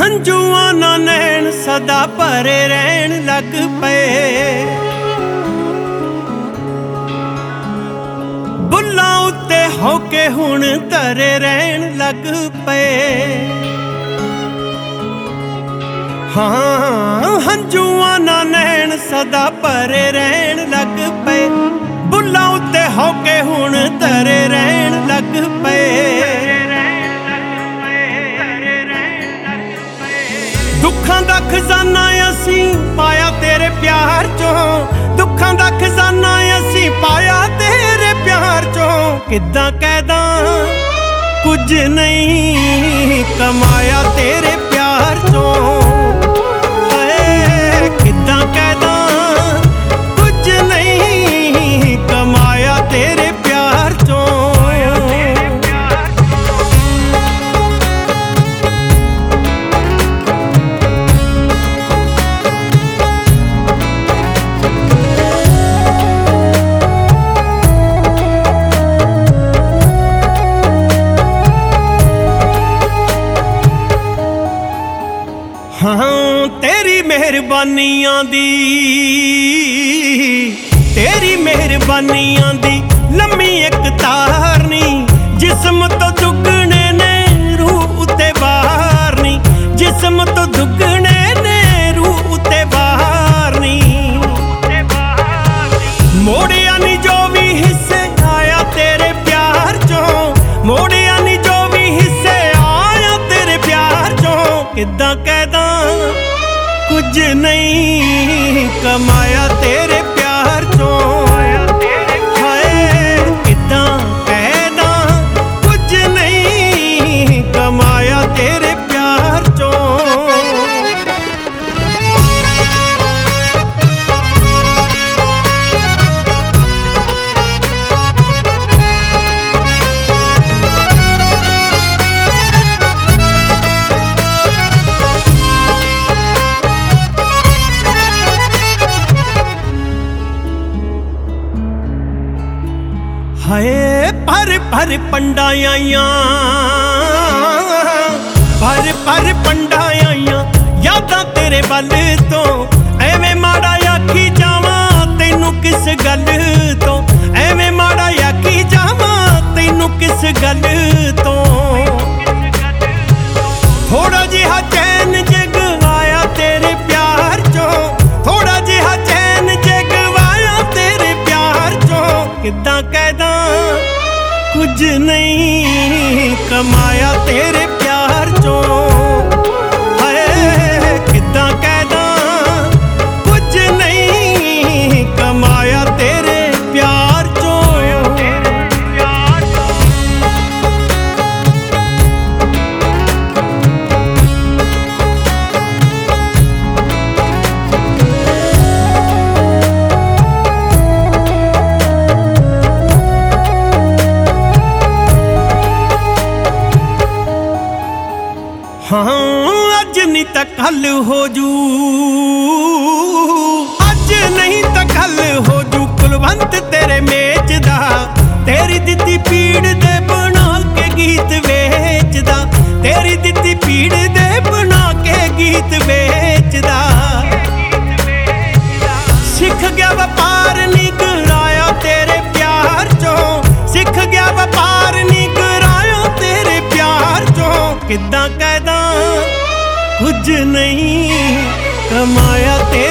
ਹੰਝੂਆਂ ਨਾ ਨੈਣ ਸਦਾ ਭਰੇ ਰਹਿਣ ਲੱਗ ਪਏ। ਬੁੱਲਾਂ ਉੱਤੇ ਹੋ ਕੇ ਹੁਣ ਧਰੇ ਰਹਿਣ ਲੱਗ ਪਏ। ਹਾਂ ਹੰਝੂਆਂ ਨਾ ਨੈਣ ਸਦਾ ਭਰੇ ਰਹਿਣ ਲੱਗ ਪਏ। ਬੁੱਲਾਂ ਉੱਤੇ ਹੋ ਕੇ ਹੁਣ ਧਰੇ ਰਹਿਣ ਲੱਗ ਪਏ। ਦੁੱਖਾਂ ਦਾ ਖਜ਼ਾਨਾ ਅਸੀਂ ਪਾਇਆ ਤੇਰੇ ਪਿਆਰ ਚੋਂ। ਦੁੱਖਾਂ ਦਾ ਖਜ਼ਾਨਾ ਅਸੀਂ ਪਾਇਆ ਤੇਰੇ ਪਿਆਰ ਚੋਂ। ਕਿੱਦਾਂ ਕਹਿਦਾਂ ਕੁਝ ਨਹੀਂ ਕਮਾਇਆ ਤੇਰੇ ਪਿਆਰ ਚੋਂ। ਹਾਏ ਕਿੱਦਾਂ ਕਹਿਦਾਂ ਕੁਝ ਨਹੀਂ ਕਮਾਇਆ ਤੇਰੇ ਪਿਆਰ ਚੋਂ। ਹਾਂ ਤੇਰੀ ਮਿਹਰਬਾਨੀਆਂ ਦੀ, ਤੇਰੀ ਮਿਹਰਬਾਨੀਆਂ ਦੀ ਲੰਮੀ ਇੱਕ ਤਾਰ ਨੀ। ਜਿਸਮ ਤੋਂ ਦੁੱਗਣੇ ਨੇ ਰੂਹ ਉੱਤੇ ਬਾਹਰ ਨੀ। ਜਿਸਮ ਤੋਂ ਦੁੱਗਣੇ ਨੇ ਰੂਹ ਉੱਤੇ ਬਾਹਰ ਨੀ। ਮੋੜਿਆ ਨੀ ਜੋ ਵੀ ਹਿੱਸੇ ਆਇਆ ਤੇਰੇ ਪਿਆਰ ਚੋਂ। ਮੋੜਿਆ ਨੀ ਜੋ ਵੀ ਹਿੱਸੇ ਆਇਆ ਤੇਰੇ ਪਿਆਰ ਚੋਂ। ਕਿੱਦਾਂ ਕਹਿਦਾਂ ਕੁਝ ਨਹੀਂ ਕਮਾਇਆ ਤੇਰੇ ਪਿਆਰ ਚੋਂ। ਹਾਏ ਕਿੱਦਾਂ ਕਹਿਦਾਂ ਕੁਝ ਨਹੀਂ ਕਮਾਇਆ ਤੇਰੇ ਪਿਆਰ ਚੋਂ। ਹਾਏ ਭਰ ਭਰ ਪੰਡਾਂ ਆਈਆਂ, ਭਰ ਭਰ ਪੰਡਾਂ ਆਈਆਂ ਯਾਦਾਂ ਤੇਰੇ ਵੱਲ ਤੋਂ। ਐਵੇਂ ਮਾੜਾ ਆਖੀ ਜਾਵਾਂ ਤੈਨੂੰ ਕਿਸ ਗੱਲ ਤੋਂ। ਐਵੇਂ ਮਾੜਾ ਆਖੀ ਜਾਵਾਂ ਤੈਨੂੰ ਕਿਸ ਗੱਲ ਤੋਂ। ਥੋੜਾ ਜਿਹਾ ਚੈਨ ਜਗ ਆਇਆ ਤੇਰੇ ਪਿਆਰ ਚੋਂ। ਥੋੜਾ ਜਿਹਾ ਚੈਨ ਜਗ ਆਇਆ ਤੇਰੇ ਪਿਆਰ ਚੋਂ। ਕਿੱਦਾਂ ਕਹਿਦਾਂ ਕੁਝ ਨਹੀਂ ਕਮਾਇਆ ਤੇਰੇ ਪਿਆਰ ਚੋਂ। ਹਾਏ ਕਿੱਦਾਂ ਕਹਿਦਾਂ ਕੁਝ ਨਹੀਂ ਕਮਾਇਆ ਤੇਰੇ ਪਿਆਰ ਚੋਂ। ਹਾਂ ਅੱਜ ਨਹੀਂ ਤਾਂ ਕੱਲ ਹੋ ਜੂ। ਅੱਜ ਨਹੀਂ ਤਾਂ ਕੱਲ ਹੋ ਜੂ ਕੁਲਵੰਤ ਤੇਰੇ ਮੇਚ ਦਾ। ਤੇਰੀ ਦਿੱਤੀ ਪੀੜ ਦੇ ਬਣਾ ਕੇ ਗੀਤ ਵੇਚਦਾ। ਤੇਰੀ ਦਿੱਤੀ ਪੀੜ ਦੇ ਬਣਾ ਕੇ ਗੀਤ ਵੇਚਦਾ। ਸਿੱਖ ਗਿਆ ਵਪਾਰ ਨੀ ਕਰਾਇਆ ਤੇਰੇ ਪਿਆਰ ਚੋਂ। ਸਿੱਖ ਗਿਆ ਵਪਾਰ ਨੀ ਕਰਾਇਆ ਤੇਰੇ ਪਿਆਰ ਚੋਂ। ਕਿੱਦਾਂ ਕਹਿਦਾਂ ਕੁਝ ਨਹੀਂ ਕਮਾਇਆ ਤੇ